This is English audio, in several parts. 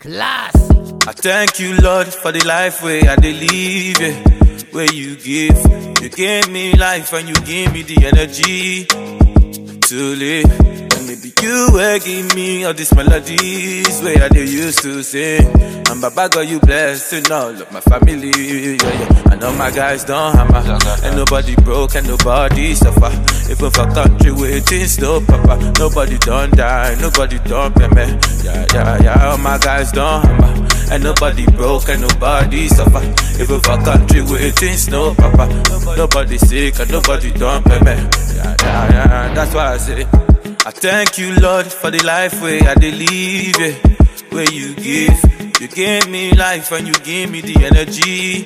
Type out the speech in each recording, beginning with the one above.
Classic. I thank you, Lord, for the life way I dey live, yeah. Where you give. You gave me life and you give me the energy to live. And maybe you will give me all these melodies where I dey used to sing. And Baba God, you blessing all of my family, yeah. I know my guys don't hammer, and nobody broke and nobody suffer. Even for country where things no papa, nobody don't die, nobody don't pay me. Yeah. All my guys don't hammer, and nobody broke and nobody suffer. Even for country where things no papa, nobody sick and nobody don't pay me. Yeah. That's why I say, I thank you, Lord, for the life way I dey live, yeah. Where you give. You gave me life and you gave me the energy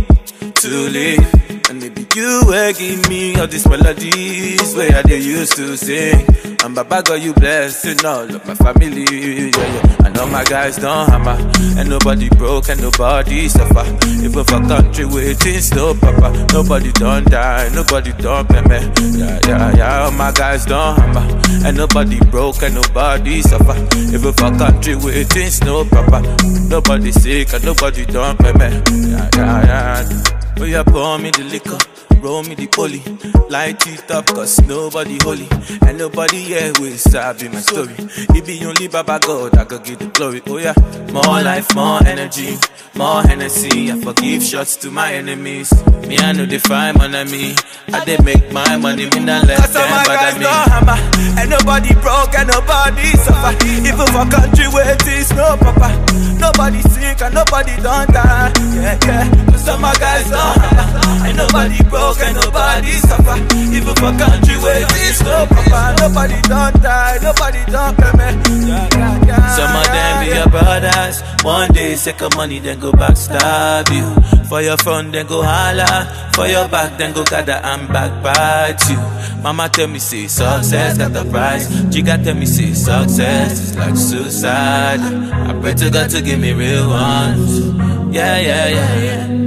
to live. And maybe you will give me all these melodies where I dey used to sing. And Baba God, you blessing all of my family, yeah. I know my guys don't hammer, and nobody broke and nobody suffer. Even for country where things no papa, nobody don't die, nobody don't pay me. Yeah. All my guys don't hammer, and nobody broke and nobody suffer. Even for country where things no papa, nobody sick and nobody don't pay me. Yeah. Oh, yeah, pour me the liquor, roll me the poly, light it up, cause nobody holy, and nobody here will sabi my story. It be only Baba God, I could give the glory. Oh yeah, more life, more energy, more Hennessy. I forgive shots to my enemies. Me, I know they find money me. I they make my money, me not let them bother me. Hammer, and nobody broke and nobody suffer. Even for country where it's no papa, nobody sick and nobody don't die. Yeah. Some my guys don't hammer, and nobody broke and nobody suffer. Even for country where it's no papa, nobody don't die, nobody don't pay me. Some of them be your brothers. One day sick of money, then go backstab you. For your front, then go holla. For your back, then go gather and backbite you. Mama tell me say success got the price. Chica tell me say success is like suicide. I pray to God to give me real ones. Yeah.